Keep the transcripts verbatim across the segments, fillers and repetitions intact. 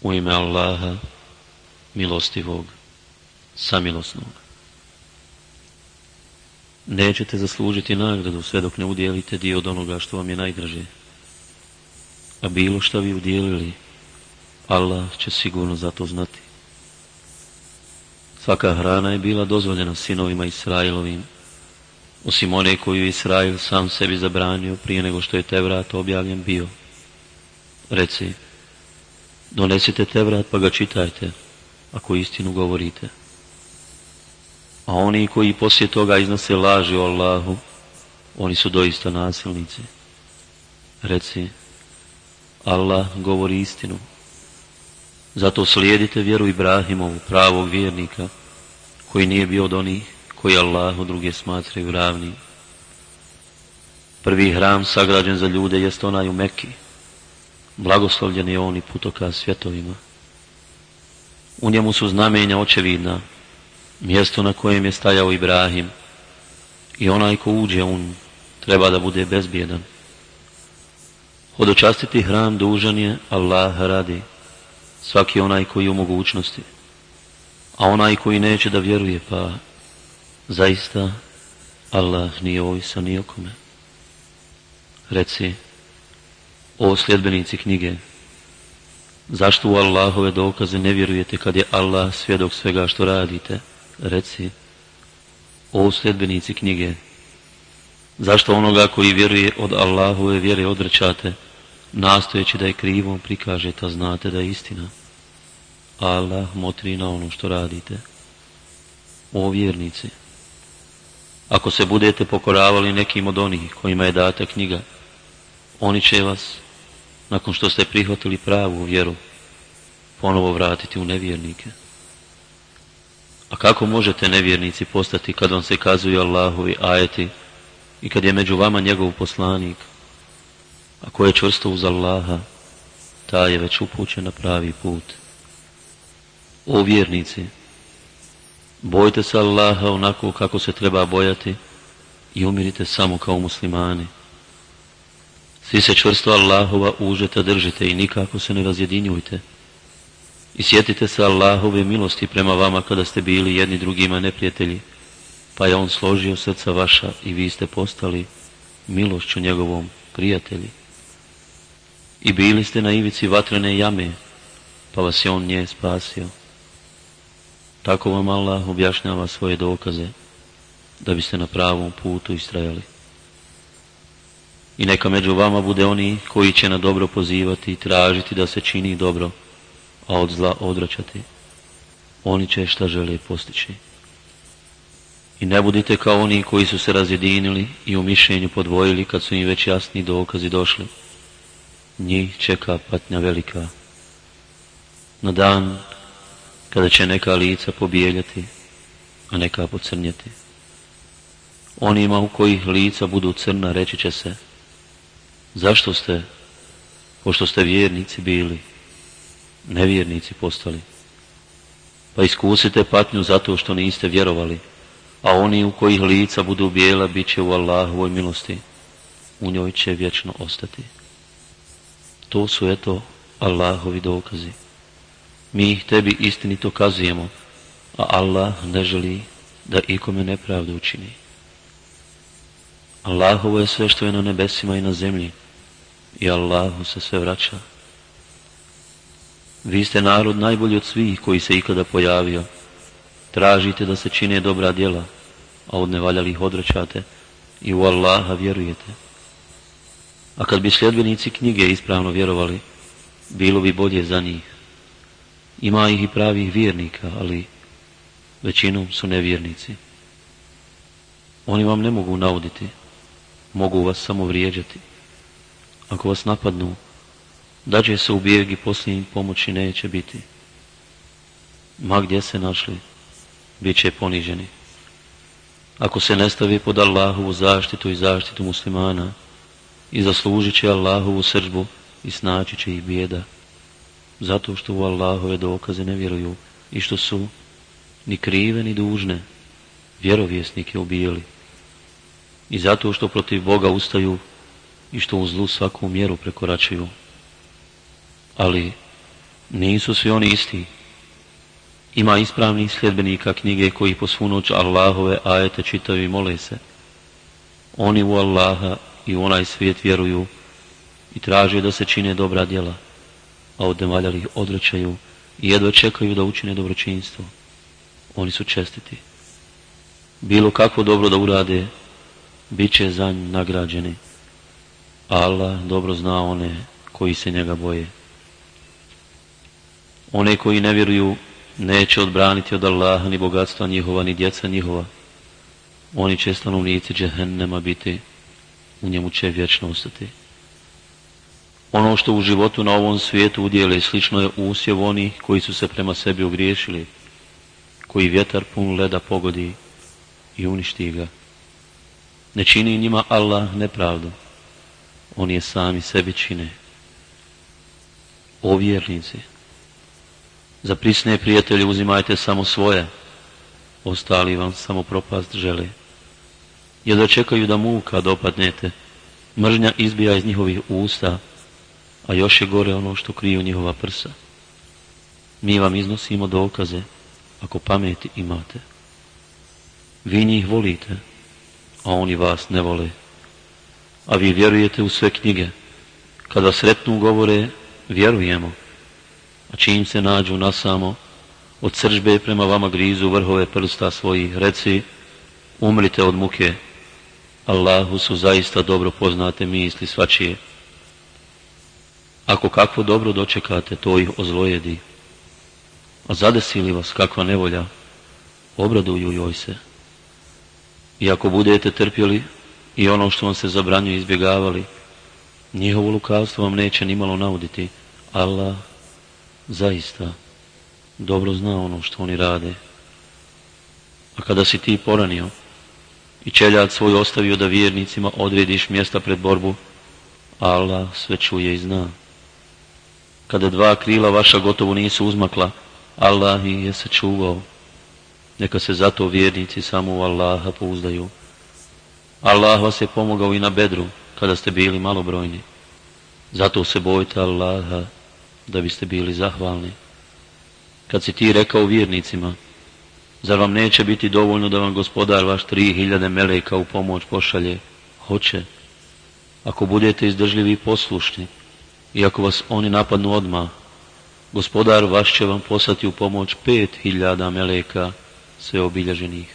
U ime Allaha, milostivog, samilosnog. Nećete zaslužiti nagradu sve dok ne udjelite dio od onoga što vam je najdraže. A bilo šta vi udjelili, Allah će sigurno za to znati. Svaka hrana je bila dozvoljena sinovima Israilovim, osim one koju je Israil sam sebi zabranio prije nego što je Tevrat objavljen bio. Reci, donesite Tevrat pa ga čitajte, ako istinu govorite. A oni koji poslije toga iznose laži o Allahu, oni su doista nasilnici. Reci, Allah govori istinu. Zato slijedite vjeru Ibrahimovu, pravog vjernika, koji nije bio od onih koji Allahu druge smatraju ravnim. Prvi hram sagrađen za ljude jest onaj u Mekki. Blagoslovljen je on i putokaz svjetovima. U njemu su znamenja očevidna, mjesto na kojem je stajao Ibrahim, i onaj ko uđe u nju treba da bude bezbjedan. Hodočastiti hram dužan je Allah radi, svaki onaj koji je u mogućnosti, a onaj koji neće da vjeruje, pa zaista Allah nije ovisan ni o kome. Reci, o sljedbenici knjige, zašto u Allahove dokaze ne vjerujete kad je Allah svjedok svega što radite? Reci, o sljedbenici knjige, zašto onoga koji vjeruje od Allahove vjere odrećate, nastojeći da je krivom prikažete, a znate da je istina? Allah motri na ono što radite. O vjernici, ako se budete pokoravali nekim od onih kojima je data knjiga, oni će vas, nakon što ste prihvatili pravu vjeru, ponovo vratiti u nevjernike. A kako možete nevjernici postati kad vam se kazuju Allahovi ajeti i kad je među vama njegov poslanik? Ako je čvrsto uz Allaha, taj je već upućen na pravi put. O vjernici, bojte se Allaha onako kako se treba bojati i umirite samo kao muslimani. Svi se čvrsto Allahova užeta držite i nikako se ne razjedinjujte. I sjetite se Allahove milosti prema vama kada ste bili jedni drugima neprijatelji, pa je on složio srca vaša i vi ste postali milošću njegovom prijatelji. I bili ste na ivici vatrene jame, pa vas je on nje spasio. Tako vam Allah objašnjava svoje dokaze, da biste na pravom putu istrajali. I neka među vama bude oni koji će na dobro pozivati i tražiti da se čini dobro, a od zla odvraćati. Oni će šta žele postići. I ne budite kao oni koji su se razjedinili i u mišljenju podvojili kad su im već jasni dokazi došli. Njih čeka patnja velika. Na dan kada će neka lica pobijeljati, a neka pocrnjeti. Onima u kojih lica budu crna reći će se, zašto ste, pošto ste vjernici bili, nevjernici postali? Pa iskusite patnju zato što niste vjerovali, a oni u kojih lica budu bijela bit će u Allahovoj milosti, u njoj će vječno ostati. To su eto Allahovi dokazi. Mi ih tebi istinito kazujemo, a Allah ne želi da ikome nepravdu učini. Allahovo je sve što je na nebesima i na zemlji, i Allahu se sve vraća. Vi ste narod najbolji od svih koji se ikada pojavio. Tražite da se čine dobra djela, a od nevaljalih odvraćate i u Allaha vjerujete. A kad bi sljedbenici knjige ispravno vjerovali, bilo bi bolje za njih. Ima ih i pravih vjernika, ali većinom su nevjernici. Oni vam ne mogu nauditi, mogu vas samo vrijeđati. Ako vas napadnu, dađe se u bijeg i poslije im pomoći neće biti. Ma gdje se našli, bit će poniženi. Ako se ne stavi pod Allahovu zaštitu i zaštitu muslimana, i zaslužit će Allahovu srdžbu i snaći će ih bijeda, zato što u Allahove dokaze ne vjeruju i što su ni krive ni dužne vjerovjesnike ubijali, i zato što protiv Boga ustaju i što u zlu svaku mjeru prekoračuju. Ali Nisu svi oni isti. Ima ispravnih sljedbenika knjige koji po svu noć Allahove ajete čitaju i mole se. Oni u Allaha i u onaj svijet vjeruju i traže da se čine dobra djela, a od nevaljalih odvraćaju i jedva čekaju da učine dobročinstvo. Oni su čestiti. Bilo kakvo dobro da urade, bit će za njih nagrađeni. Allah dobro zna one koji se njega boje. One koji ne vjeruju neće odbraniti od Allaha ni bogatstva njihova, ni djeca njihova. Oni će stanovnici džehennema biti, u njemu će vječno ostati. Ono što u životu na ovom svijetu udjele slično je usjev onih koji su se prema sebi ogriješili, koji vjetar pun leda pogodi i uništi ga. Ne čini njima Allah nepravdu, oni je sami sebi čine. O vjernici, za prisne prijatelje uzimajte samo svoje, ostali vam samo propast žele. Jedva čekaju da muka dopadnete, mržnja izbija iz njihovih usta, a još je gore ono što kriju njihova prsa. Mi vam iznosimo dokaze, ako pameti imate. Vi njih volite, a oni vas ne vole. A vi vjerujete u sve knjige. Kada sretnu govore, vjerujemo, a čim se nađu nasamo, od srdžbe prema vama grizu vrhove prsta svojih, reci, umrite od muke. Allahu su zaista dobro poznate misli svačije. Ako kakvo dobro dočekate, to ih ozlojedi. A zadesi li vas kakva nevolja, obraduju joj se. I ako budete trpjeli i ono što vam se zabranjuje izbjegavali, njihovo lukavstvo vam neće nimalo nauditi. Allah zaista dobro zna ono što oni rade. A kada si ti poranio i čeljad svoj ostavio da vjernicima odrediš mjesta pred borbu, Allah sve čuje i zna. Kada dva krila vaša gotovo nisu uzmakla, Allah ih je sačuvao. Neka se zato vjernici samo u Allaha pouzdaju. Allah vas je pomogao i na Bedru, kada ste bili malobrojni. Zato se bojite Allaha, da biste bili zahvalni. Kad si ti rekao vjernicima, zar vam neće biti dovoljno da vam gospodar vaš tri hiljade meleka u pomoć pošalje? Hoće. Ako budete izdržljivi i poslušni, i ako vas oni napadnu odmah, gospodar vaš će vam poslati u pomoć pet hiljada meleka, sve obilježenih.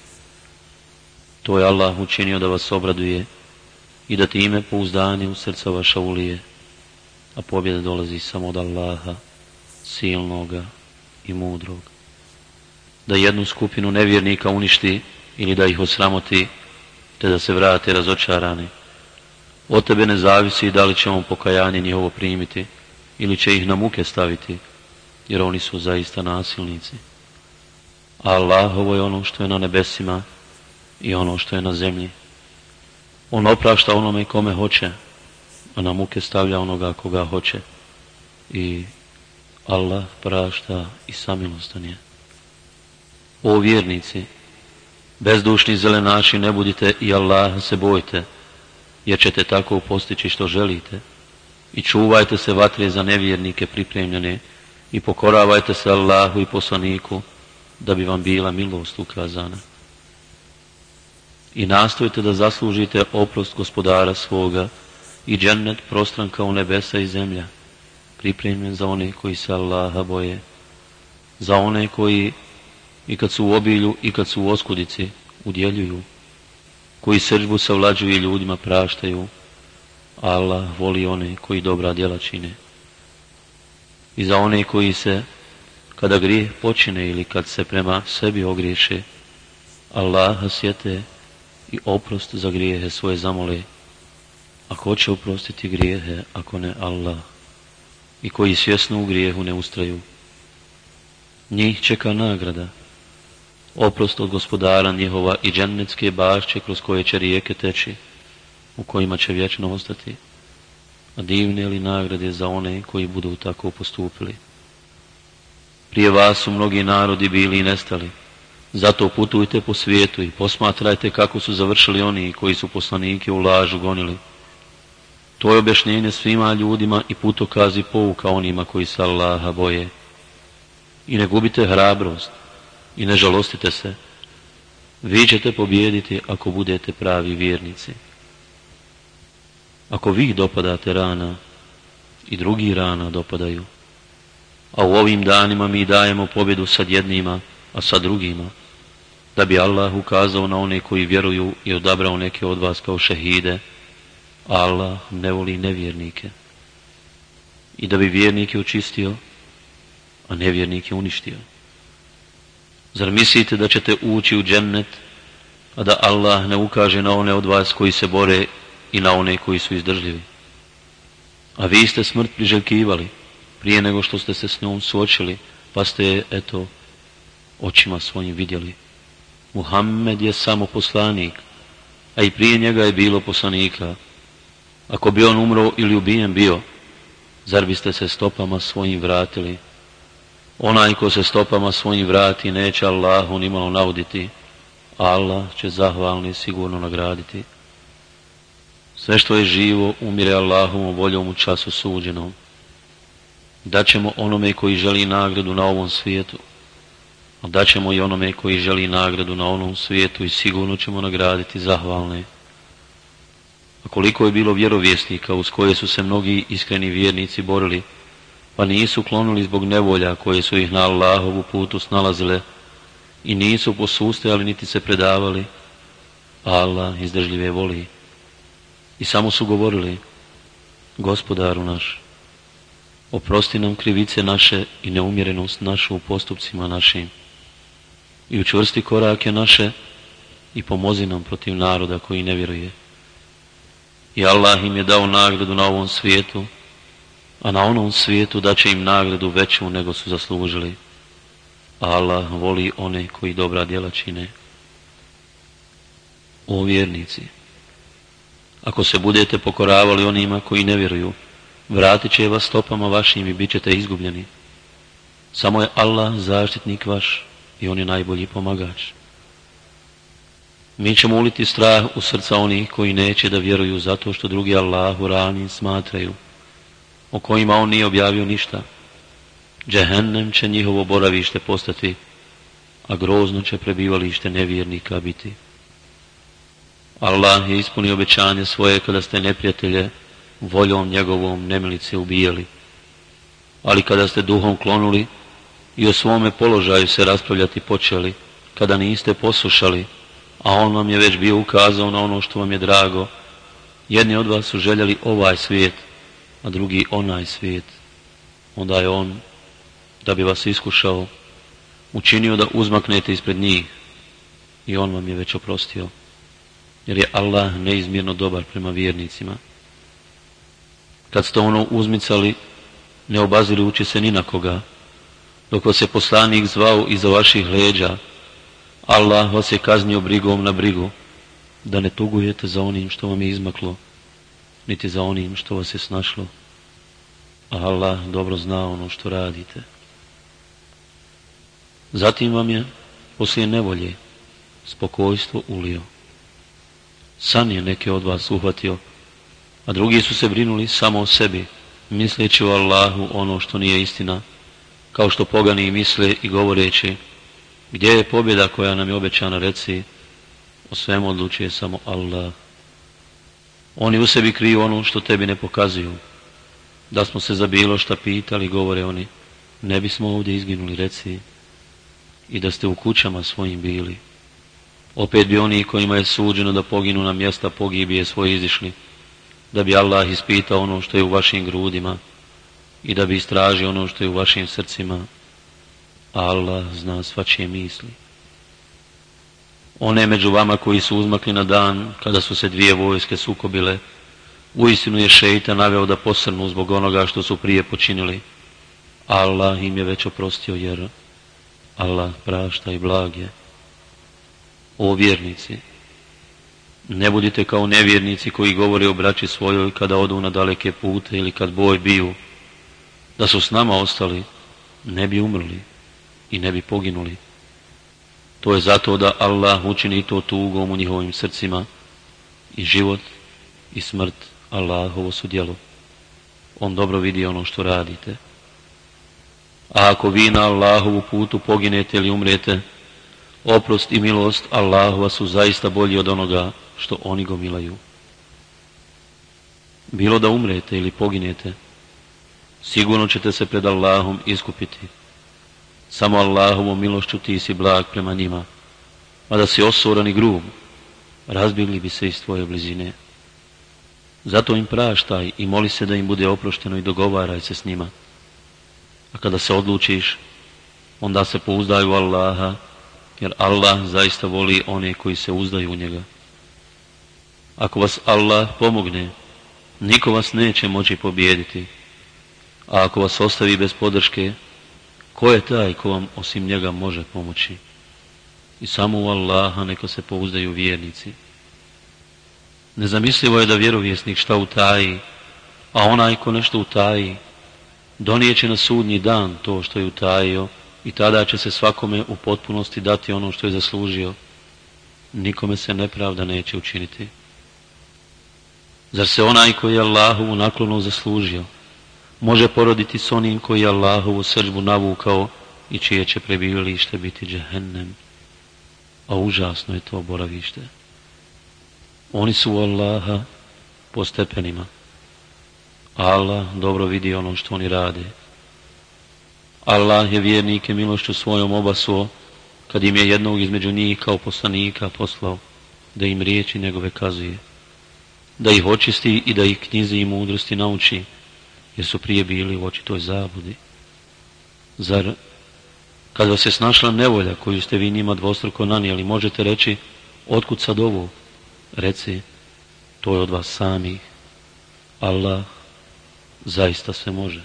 To je Allah učinio da vas obraduje i da time pouzdanje u srca vaša ulije, a pobjeda dolazi samo od Allaha, silnoga i mudrog. Da jednu skupinu nevjernika uništi ili da ih osramoti, te da se vrate razočarani. Od tebe ne zavisi da li ćemo pokajanje njihovo primiti ili će ih na muke staviti, jer oni su zaista nasilnici. A Allahovo je ono što je na nebesima i ono što je na zemlji. On oprašta onome kome hoće, a na muke stavlja onoga koga hoće. I Allah prašta i samilostan je. O vjernici, bezdušni zelenaši, ne budite i Allaha se bojte, jer ćete tako postići što želite. I čuvajte se vatre za nevjernike pripremljene i pokoravajte se Allahu i poslaniku, da bi vam bila milost ukazana. I nastojite da zaslužite oprost gospodara svoga i džennet prostran kao nebesa i zemlja, pripremljen za one koji se Allaha boje, za one koji i kad su u obilju i kad su u oskudici udjeljuju, koji srdžbu savlađuju i ljudima praštaju. Allah voli one koji dobra djela čine. I za one koji se, kada grijeh počine ili kad se prema sebi ogriješe, Allaha sjete i oprost za grijehe svoje zamole. A ko će oprostiti grijehe ako ne Allah? I koji svjesno u grijehu ne ustraju. Njih čeka nagrada, oprost od gospodara njihova i džennetske bašće kroz koje će rijeke teći, u kojima će vječno ostati. A divne li nagrade za one koji budu tako postupili. Prije vas su mnogi narodi bili i nestali. Zato putujte po svijetu i posmatrajte kako su završili oni koji su poslanike u lažu gonili. To je objašnjenje svima ljudima i putokaz i pouka onima koji se Allaha boje. i ne gubite hrabrost i ne žalostite se. Vi ćete pobijediti ako budete pravi vjernici. Ako vi dopadate rana i drugi rana dopadaju, a u ovim danima mi dajemo pobjedu sad jednima, a sad drugima, da bi Allah ukazao na one koji vjeruju i odabrao neke od vas kao šehide, a Allah ne voli nevjernike. I da bi vjernike očistio, a nevjernike uništio. Zar mislite da ćete ući u džennet, a da Allah ne ukaže na one od vas koji se bore i na one koji su izdržljivi? A vi ste smrt priželjkivali prije nego što ste se s njom suočili, pa ste je, eto, očima svojim vidjeli. Muhammed je samo poslanik, a i prije njega je bilo poslanika. Ako bi on umro ili ubijen bio, zar biste se stopama svojim vratili? Onaj ko se stopama svojim vrati neće Allahu nimalo nauditi, a Allah će zahvalni sigurno nagraditi. Sve što je živo umire Allahovom voljom u času suđenom. Daćemo onome koji želi nagradu na ovom svijetu, a daćemo i onome koji želi nagradu na onom svijetu i sigurno ćemo nagraditi zahvalne. A koliko je bilo vjerovjesnika uz koje su se mnogi iskreni vjernici borili, pa nisu klonuli zbog nevolja koje su ih na Allahovu putu snalazile i nisu posustajali niti se predavali, Allah izdržljive voli. I samo su govorili: Gospodaru naš, oprosti nam krivice naše i neumjerenost našu u postupcima našim i učvrsti korake naše i pomozi nam protiv naroda koji ne vjeruje. I Allah im je dao nagradu na ovom svijetu, a na onom svijetu daće im nagradu veću nego su zaslužili. Allah voli one koji dobra djela čine. O vjernici, ako se budete pokoravali onima koji ne vjeruju, vratit će vas stopama vašim i bit ćete izgubljeni. Samo je Allah zaštitnik vaš i on je najbolji pomagač. Mi ćemo uliti strah u srca onih koji neće da vjeruju zato što drugi Allahu ravnim smatraju, o kojima on nije objavio ništa. Džehennem će njihovo boravište postati, a grozno će prebivalište nevjernika biti. Allah je ispunio obećanje svoje kada ste neprijatelje voljom njegovom nemilice ubijali. Ali kada ste duhom klonuli i o svome položaju se raspravljati počeli, kada niste poslušali, a on vam je već bio ukazao na ono što vam je drago, jedni od vas su željeli ovaj svijet, a drugi onaj svijet. Onda je on, da bi vas iskušao, učinio da uzmaknete ispred njih i on vam je već oprostio, jer je Allah neizmjerno dobar prema vjernicima. Kad ste ono uzmicali, ne obazirujući se ni na koga, dok vas je poslanik zvao iza vaših leđa, Allah vas je kaznio brigom na brigu, da ne tugujete za onim što vam je izmaklo, niti za onim što vas je snašlo. A Allah dobro zna ono što radite. Zatim vam je, poslije nevolje, spokojstvo ulio. San je neke od vas uhvatio, a drugi su se brinuli samo o sebi, misleći o Allahu ono što nije istina, kao što pogani misle i govoreći: gdje je pobjeda koja nam je obećana, reci, o svemu odlučuje samo Allah. Oni u sebi kriju ono što tebi ne pokazuju. Da smo se za bilo šta pitali, govore oni, ne bismo ovdje izginuli, reci, i da ste u kućama svojim bili. Opet bi oni kojima je suđeno da poginu na mjesta pogibije svoje izišli, da bi Allah ispitao ono što je u vašim grudima i da bi istražio ono što je u vašim srcima. Allah zna svačije misli. One među vama koji su uzmakli na dan kada su se dvije vojske sukobile, uistinu je šeitan naveo da posrnu zbog onoga što su prije počinili. Allah im je već oprostio, jer Allah prašta i blag je. O vjernici, ne budite kao nevjernici koji govore o braći svojoj kada odu na daleke pute ili kad boj biju. Da su s nama ostali, ne bi umrli i ne bi poginuli. To je zato da Allah učini to tugom u njihovim srcima, i život i smrt Allahovo su djelo. On dobro vidi ono što radite. A ako vi na Allahovu putu poginete ili umrete, oprost i milost Allahova su zaista bolji od onoga što oni gomilaju. Bilo da umrete ili poginete, sigurno ćete se pred Allahom iskupiti. Samo Allahovom milošću ti si blag prema njima, a da si osoran i grub, razbjegli bi se iz tvoje blizine. Zato im praštaj i moli se da im bude oprošteno i dogovaraj se s njima. A kada se odlučiš, onda se pouzdaj u Allaha, jer Allah zaista voli one koji se uzdaju u njega. Ako vas Allah pomogne, niko vas neće moći pobijediti, a ako vas ostavi bez podrške, ko je taj ko vam osim njega može pomoći? I samo u Allaha neka se pouzdaju vjernici. Nezamislivo je da vjerovjesnik šta utaji, a onaj ko nešto utaji, donijeće na sudnji dan to što je utajio i tada će se svakome u potpunosti dati ono što je zaslužio. Nikome se nepravda neće učiniti. Zar se onaj koji je Allahovu naklonu zaslužio može poroditi s onim koji je Allahovu srdžbu navukao i čije će prebivalište biti džehennem? A užasno je to boravište. Oni su u Allaha po stepenima. Allah dobro vidi ono što oni rade. Allah je vjernike milošću svojom obasuo kad im je jednog između njih kao poslanika poslao da im riječi njegove kazuje, da ih očisti i da ih knjizi i mudrosti nauči, jer su prije bili u očitoj zabludi. Zar, kad vas je snašla nevolja koju ste vi njima dvostruko nanijeli, možete reći, otkud sad ovo? Reci, to je od vas samih. Allah zaista sve može.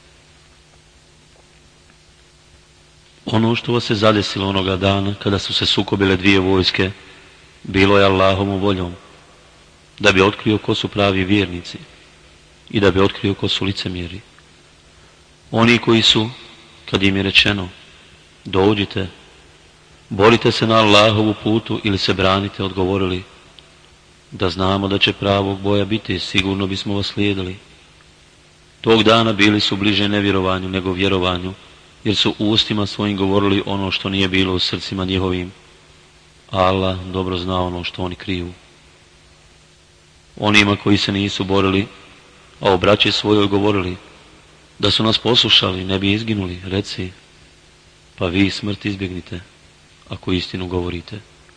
Ono što vas je zadesilo onoga dana kada su se sukobile dvije vojske, bilo je Allahovom voljom, da bi otkrio ko su pravi vjernici i da bi otkrio ko su licemjeri. Oni koji su, kad im je rečeno, dođite, borite se na Allahovu putu ili se branite, odgovorili, da znamo da će pravog boja biti, sigurno bismo vas slijedili. Tog dana bili su bliže nevjerovanju nego vjerovanju, jer su ustima svojim govorili ono što nije bilo u srcima njihovim. Allah dobro zna ono što oni kriju. Onima koji se nisu borili, a o braći svojoj govorili, da su nas poslušali, ne bi izginuli, reci, pa vi smrt izbjegnite, ako istinu govorite.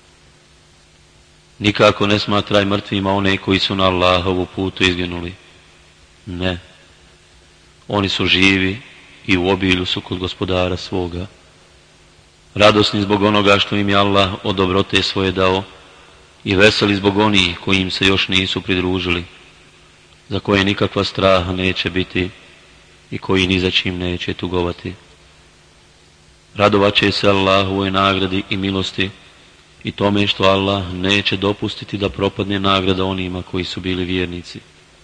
Nikako ne smatraj mrtvima one koji su na Allahovu putu izginuli. Ne. Oni su živi i u obilju su kod gospodara svoga. Radosni zbog onoga što im je Allah od dobrote svoje dao i veseli zbog onih koji im se još nisu pridružili, za koje nikakva straha neće biti i koji ni za čim neće tugovati. Radovat će se Allahovoj nagradi i milosti i tome što Allah neće dopustiti da propadne nagrada onima koji su bili vjernici.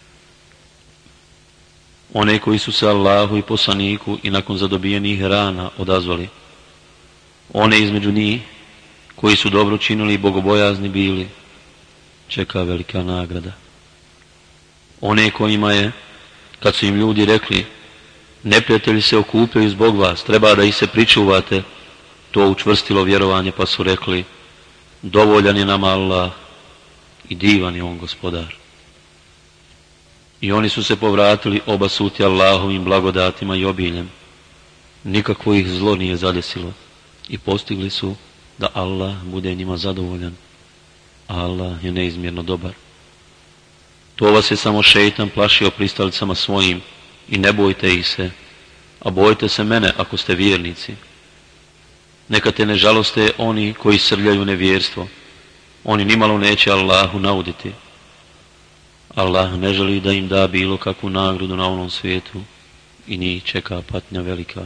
One koji su se Allahu i poslaniku i nakon zadobijenih rana odazvali, one između njih koji su dobro činili i bogobojazni bili, čeka velika nagrada. One kojima je, kad su im ljudi rekli, neprijatelji se okupljaju zbog vas, treba da ih se pričuvate, to učvrstilo vjerovanje, pa su rekli, dovoljan je nama Allah i divan je on gospodar. I oni su se povratili obasuti Allahovim blagodatima i obiljem. Nikakvo ih zlo nije zadesilo i postigli su da Allah bude njima zadovoljan. Allah je neizmjerno dobar. To vas je samo šejtan plašio pristalicama svojim i ne bojte ih se, a bojte se mene ako ste vjernici. Neka te ne žaloste oni koji srljaju nevjerstvo. Oni nimalo neće Allahu nauditi. Allah ne želi da im da bilo kakvu nagradu na onom svijetu i njih čeka patnja velika.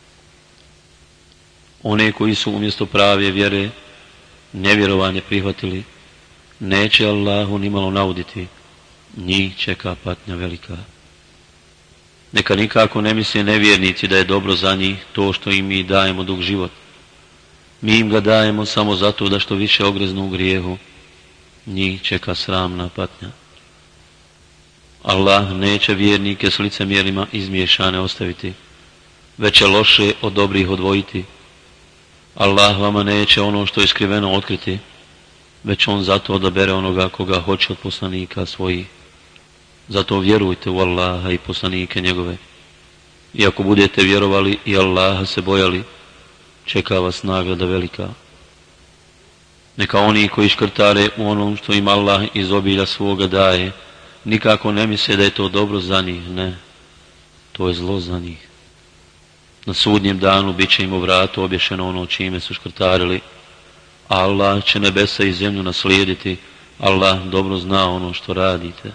One koji su umjesto prave vjere nevjerovanje prihvatili, neće Allahu nimalo nauditi, njih čeka patnja velika. Neka nikako ne misle nevjernici da je dobro za njih to što im mi dajemo dug život. Mi im ga dajemo samo zato da što više ogreznu u grijehu, njih čeka sramna patnja. Allah neće vjernike s licemjerima izmiješane ostaviti, već će loše od dobrih odvojiti. Allah vama neće ono što je skriveno otkriti, već on zato odabere onoga koga hoće od poslanika svojih. Zato vjerujte u Allaha i poslanike njegove. I ako budete vjerovali i Allaha se bojali, čeka vas nagrada velika. Neka oni koji škrtare u onom što im Allah iz obilja svoga daje, nikako ne misle da je to dobro za njih, ne. To je zlo za njih. Na sudnjem danu bit će im u vratu obješeno ono čime su škrtarili, a Allah će nebesa i zemlju naslijediti. Allah dobro zna ono što radite.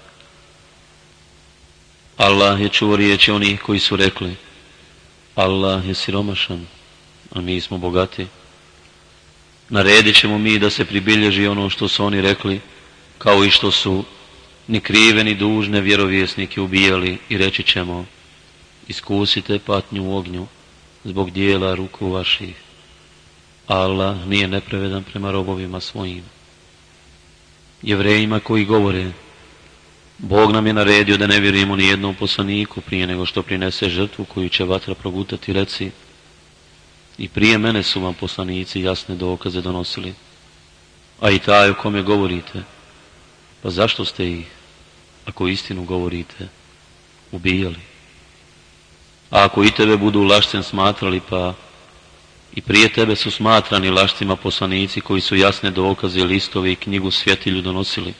Allah je čuo riječi onih koji su rekli: Allah je siromašan, a mi smo bogati. Naredit ćemo mi da se pribilježi ono što su oni rekli, kao i što su ni krive ni dužne vjerovjesnike ubijali, i reći ćemo: iskusite patnju u ognju zbog dijela ruku vaših. Allah nije nepravedan prema robovima svojim. Jevrejima koji govore: Bog nam je naredio da ne vjerujemo ni jednom poslaniku prije nego što prinese žrtvu koju će vatra progutati, reci: i prije mene su vam poslanici jasne dokaze donosili, a i taj o kome govorite, pa zašto ste ih, ako istinu govorite, ubijali? A ako i tebe budu lašcem smatrali, pa i prije tebe su smatrani lašcima poslanici koji su jasne dokaze, listovi i knjigu svjetilju donosili.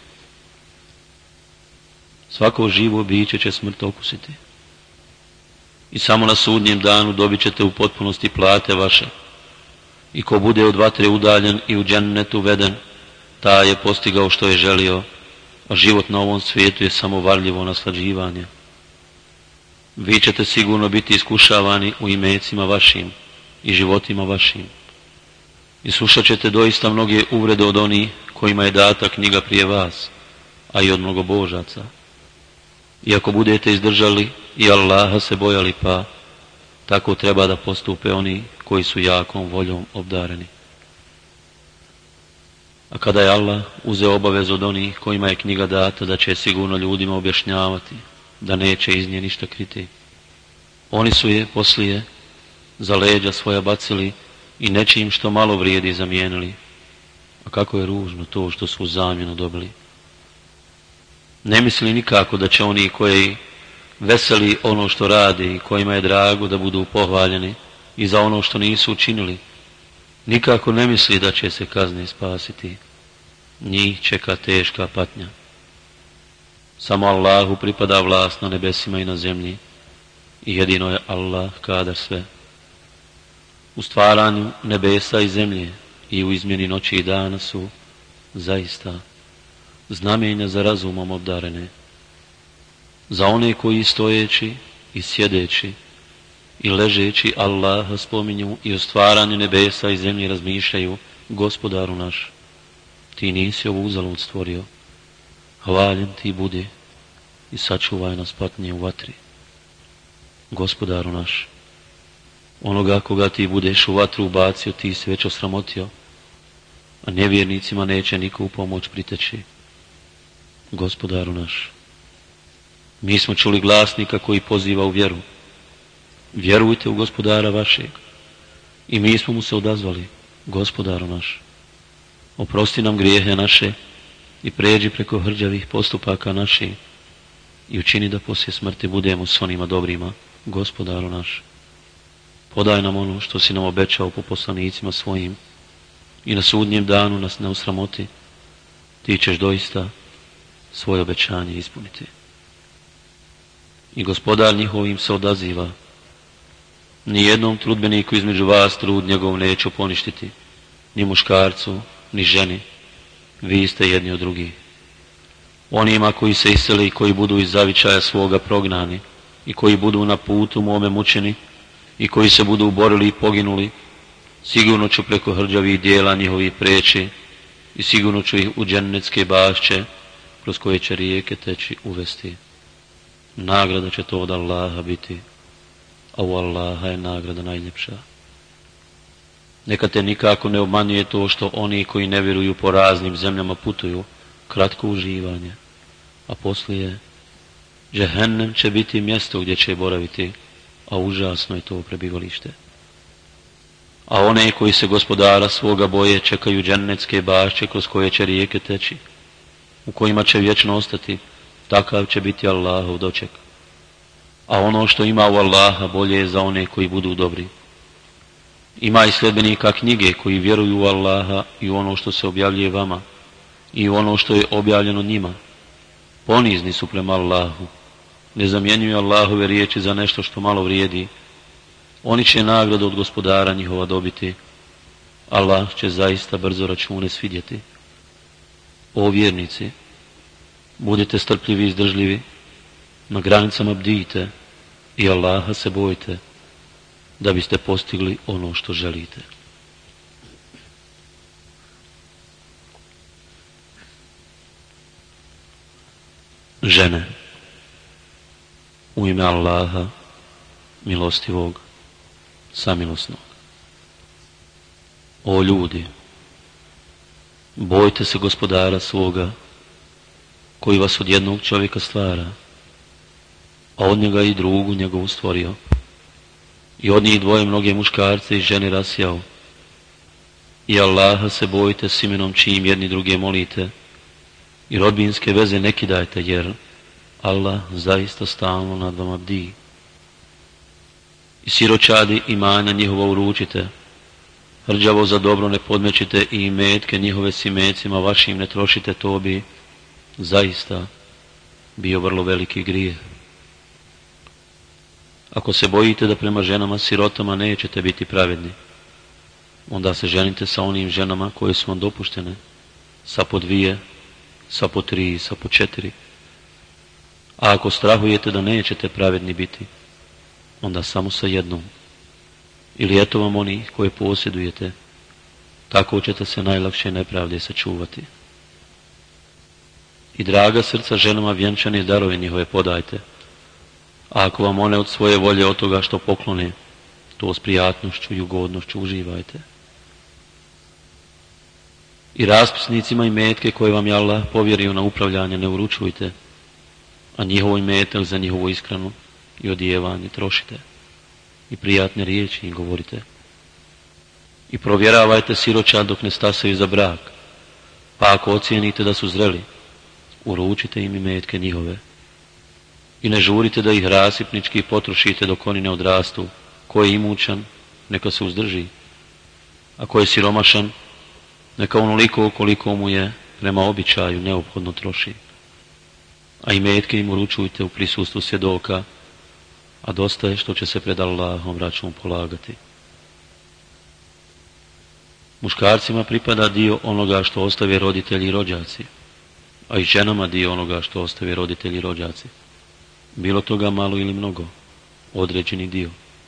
Svako živo biće će smrt okusiti. I samo na sudnjem danu dobit ćete u potpunosti plate vaše. I ko bude od vatre udaljen i u džennet uveden, taj je postigao što je želio, a život na ovom svijetu je samo varljivo naslađivanje. Vi ćete sigurno biti iskušavani u imecima vašim i životima vašim. I slušat ćete doista mnoge uvrede od onih kojima je data knjiga prije vas, a i od mnogobožaca. I ako budete izdržali i Allaha se bojali, pa tako treba da postupe oni koji su jakom voljom obdareni. A kada je Allah uzeo obavezu od onih kojima je knjiga data da će sigurno ljudima objašnjavati, da neće iz nje ništa kriti, oni su je poslije za leđa svoja bacili i nečim što malo vrijedi zamijenili. A kako je ružno to što su zamjenu dobili. Ne misli nikako da će oni koji veseli ono što radi i kojima je drago da budu pohvaljeni i za ono što nisu učinili, nikako ne misli da će se kazne spasiti. Njih čeka teška patnja. Samo Allahu pripada vlast na nebesima i na zemlji i jedino je Allah kadar sve. U stvaranju nebesa i zemlje i u izmjeni noći i dana su zaista znamenja za razumom obdarene. Za one koji stojeći i sjedeći i ležeći Allaha spominju i o stvaranju nebesa i zemlje razmišljaju: Gospodaru naš, ti nisi ovo uzalud stvorio, hvaljen ti budi i sačuvaj nas patnje u vatri. Gospodaru naš, onoga koga ti budeš u vatru ubacio, ti se već osramotio, a nevjernicima neće niko u pomoć priteći. Gospodaru naš, mi smo čuli glasnika koji poziva u vjeru: vjerujte u Gospodara vašeg. I mi smo mu se odazvali: Gospodaru naš, oprosti nam grijehe naše i pređi preko hrđavih postupaka naših i učini da poslije smrti budemo s onima dobrima. Gospodaru naš, podaj nam ono što si nam obećao po poslanicima svojim i na sudnjem danu nas ne osramoti. Ti ćeš doista svoje obećanje ispuniti. I Gospodar njihovim se odaziva: nijednom trudbeniku između vas trud njegov neću poništiti, ni muškarcu, ni ženi, vi ste jedni od drugih. Onima koji se isele i koji budu iz zavičaja svoga prognani i koji budu na putu mome mučeni i koji se budu uborili i poginuli, sigurno ću preko hrđavih dijela njihovih preći i sigurno ću ih u džennetske bašće kroz koje će rijeke teći uvesti. Nagrada će to od Allaha biti, a u Allaha je nagrada najljepša. Neka te nikako ne obmanjuje to što oni koji ne vjeruju po raznim zemljama putuju kratko uživanje, a poslije džehennem će biti mjesto gdje će boraviti, a užasno je to prebivalište. A one koji se gospodara svoga boje čekaju džennetske bašće kroz koje će rijeke teći, u kojima će vječno ostati, takav će biti Allahov doček. A ono što ima u Allaha bolje je za one koji budu dobri. Ima i sljedbenika knjige koji vjeruju u Allaha i u ono što se objavljuje vama i u ono što je objavljeno njima. Ponizni su prema Allahu, ne zamjenjuju Allahove riječi za nešto što malo vrijedi. Oni će nagradu od gospodara njihova dobiti. Allah će zaista brzo račune svidjeti. O vjernici, budite strpljivi i izdržljivi, na granicama bdijte i Allaha se bojte, da biste postigli ono što želite. Žene, u ime Allaha, milostivog, samilosnog. O ljudi, bojte se gospodara svoga, koji vas od jednog čovjeka stvara, a od njega i drugu njegovu stvorio, i od njih dvoje mnoge muškarce i žene rasjao. I Allaha se bojte s imenom čijim jedni druge molite, i rodbinske veze ne kidajte, jer Allah zaista stalno nad vama bdiji. I siročadi imanja njihova uručite, hrđavo za dobro ne podmećite i imetke njihove s imecima vašim ne trošite, to bi zaista bio vrlo veliki grijeh. Ako se bojite da prema ženama sirotama nećete biti pravedni, onda se ženite sa onim ženama koje su vam dopuštene, sa po dvije, sa po tri, sa po četiri. A ako strahujete da nećete pravedni biti, onda samo sa jednom. Ili eto vam oni koje posjedujete, tako ćete se najlakše nepravde sačuvati. I draga srca ženama vjenčane darove njihove podajte, a ako vam one od svoje volje od toga što poklone, to s prijatnošću i ugodnošću uživajte. I raspisnicima imetke koje vam je Allah povjerio na upravljanje ne uručujte, a njihovo imetak za njihovu ishranu i odijevanje trošite i prijatne riječi im govorite. I provjeravajte siročad dok ne stasaju za brak, pa ako ocijenite da su zreli, uručite im imetke njihove. I ne žurite da ih rasipnički potrošite dok oni ne odrastu. Ko je imućan, neka se uzdrži, a ko je siromašan, neka onoliko koliko mu je prema običaju neophodno troši. A imetke im uručujte u prisustvu svjedoka, a dosta je što će se pred Allahom račun polagati. Muškarcima pripada dio onoga što ostave roditelji i rođaci, a i ženama dio onoga što ostave roditelji i rođaci. Bilo toga malo ili mnogo, određeni dio.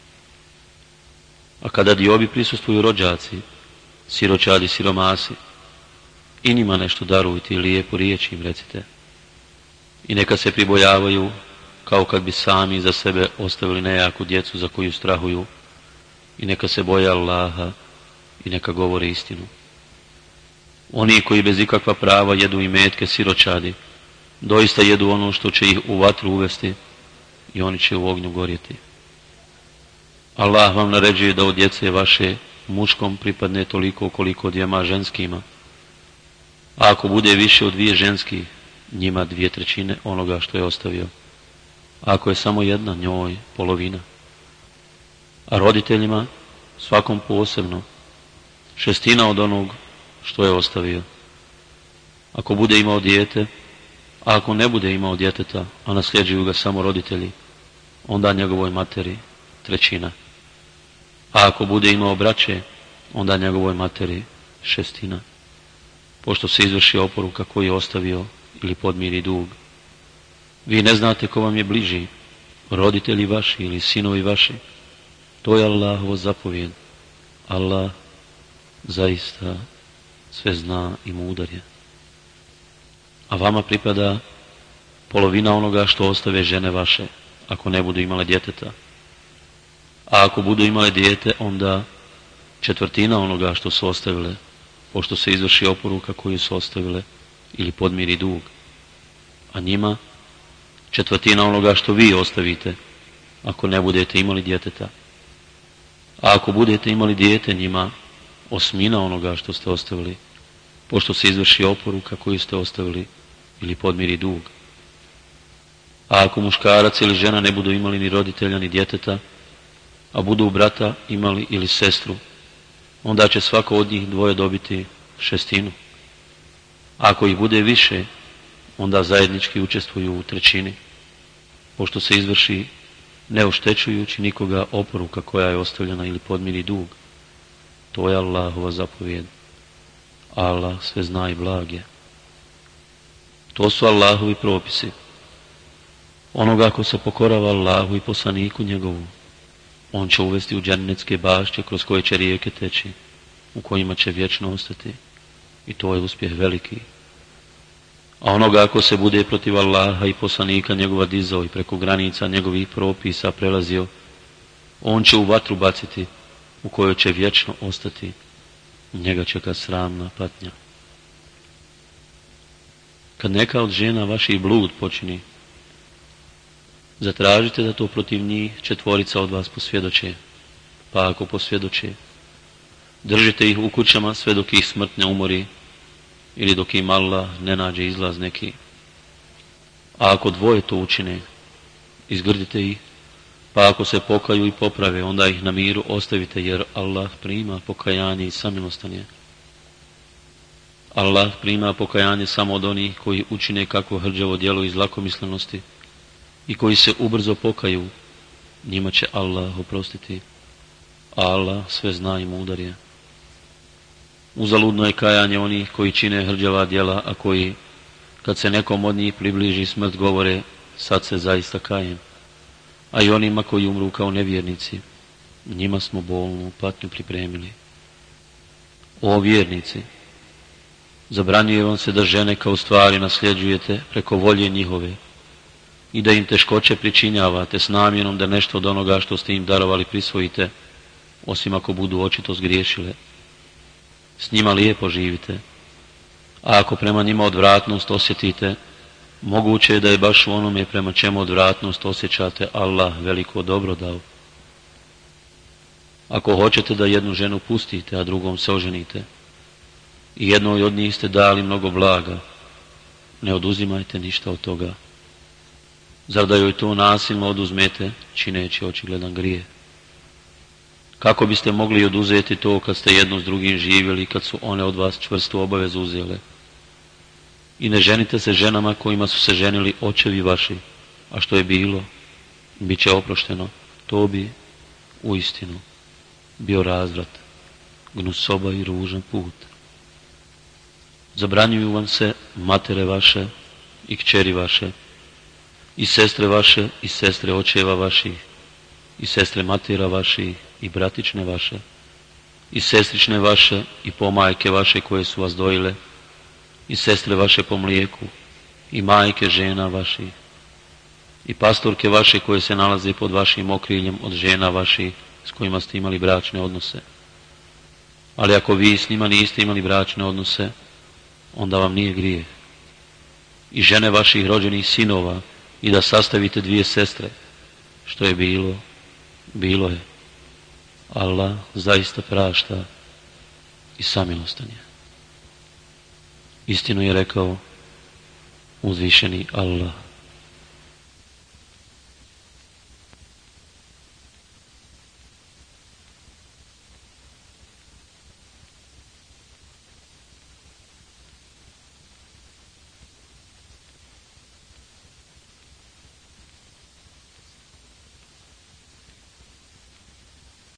A kada diobi prisustvuju rođaci, siročadi, siromasi, i njima nešto darujte i lijepu riječ im recite. I neka se pribojavaju kao kad bi sami za sebe ostavili nejaku djecu za koju strahuju, i neka se boje Allaha i neka govore istinu. Oni koji bez ikakva prava jedu imetke siročadi, doista jedu ono što će ih u vatru uvesti i oni će u ognju gorjeti. Allah vam naređuje da od djece vaše muškom pripadne toliko koliko dvijema ženskima, a ako bude više od dvije ženski, njima dvije trećine onoga što je ostavio. A ako je samo jedna, njoj polovina. A roditeljima svakom posebno šestina od onog što je ostavio. Ako bude imao dijete, a ako ne bude imao djeteta, a nasljeđuju ga samo roditelji, onda njegovoj materi trećina. A ako bude imao braće, onda njegovoj materi šestina, pošto se izvrši oporuka koju je ostavio ili podmiri dug. Vi ne znate ko vam je bliži, roditelji vaši ili sinovi vaši. To je Allahovo zapovjed. Allah zaista sve zna i mudar je. A vama pripada polovina onoga što ostave žene vaše, ako ne budu imale djeteta. A ako budu imale dijete, onda četvrtina onoga što su ostavile, pošto se izvrši oporuka koju su ostavile ili podmiri dug. A njima četvrtina onoga što vi ostavite, ako ne budete imali djeteta. A ako budete imali dijete, njima osmina onoga što ste ostavili, pošto se izvrši oporuka koju ste ostavili ili podmiri dug. A ako muškarac ili žena ne budu imali ni roditelja ni djeteta, a budu brata imali ili sestru, onda će svako od njih dvoje dobiti šestinu. A ako ih bude više, onda zajednički učestvuju u trećini, pošto se izvrši ne oštećujući nikoga oporuka koja je ostavljena ili podmiri dug. To je Allahova zapovijed. Allah sve zna i blag je. To su Allahovi propisi. Onoga ko se pokorava Allahu i poslaniku njegovu, on će uvesti u džennetske bašće kroz koje će rijeke teći, u kojima će vječno ostati. I to je uspjeh veliki. A onoga ko se bude protiv Allaha i poslanika njegova dizao i preko granica njegovih propisa prelazio, on će u vatru baciti, u kojoj će vječno ostati. Njega čeka sramna patnja. Kad neka od žena vaših blud počini, zatražite da to protiv njih četvorica od vas posvjedoče, pa ako posvjedoče, držite ih u kućama sve dok ih smrt ne umori ili dok im Allah ne nađe izlaz neki. A ako dvoje to učine, izgrdite ih, pa ako se pokaju i poprave, onda ih na miru ostavite, jer Allah prima pokajanje i samilostan je. Allah prima pokajanje samo od onih koji učine kakvo hrđavo djelo iz lakomislenosti i koji se ubrzo pokaju, njima će Allah oprostiti, a Allah sve zna i mudar je. Uzaludno je kajanje onih koji čine hrđava djela, a koji, kad se nekom od njih približi smrt, govore, sad se zaista kajem. A i onima koji umru kao nevjernici, njima smo bolnu patnju pripremili. O vjernici, zabranjuje vam se da žene kao stvari nasljeđujete preko volje njihove i da im teškoće pričinjavate s namjerom da nešto od onoga što ste im darovali prisvojite, osim ako budu očito zgriješile. S njima lijepo živite, a ako prema njima odvratnost osjetite, moguće je da je baš u onome prema čemu odvratnost osjećate Allah veliko dobro dao. Ako hoćete da jednu ženu pustite, a drugom se oženite, i jednoj od njih ste dali mnogo blaga, ne oduzimajte ništa od toga. Zar da joj to nasilno oduzmete, čineći očigledan grije? Kako biste mogli oduzeti to kad ste jedno s drugim živjeli, kad su one od vas čvrstu obavezu uzele? I ne ženite se ženama kojima su se ženili očevi vaši, a što je bilo, bit će oprošteno. To bi uistinu bio razvrat, gnusoba i ružan put. Zabranjuju vam se matere vaše i kćeri vaše, i sestre vaše i sestre očeva vaših, i sestre matera vaših i bratične vaše, i sestrične vaše i pomajke vaše koje su vas dojile, i sestre vaše po mlijeku, i majke žena vaših, i pastorke vaše koje se nalaze pod vašim okriljem od žena vaših s kojima ste imali bračne odnose. Ali ako vi s njima niste imali bračne odnose, onda vam nije grijeh. I žene vaših rođenih sinova, i da sastavite dvije sestre, što je bilo, bilo je. Allah zaista prašta i samilostan je. Istinu je rekao uzvišeni Allah.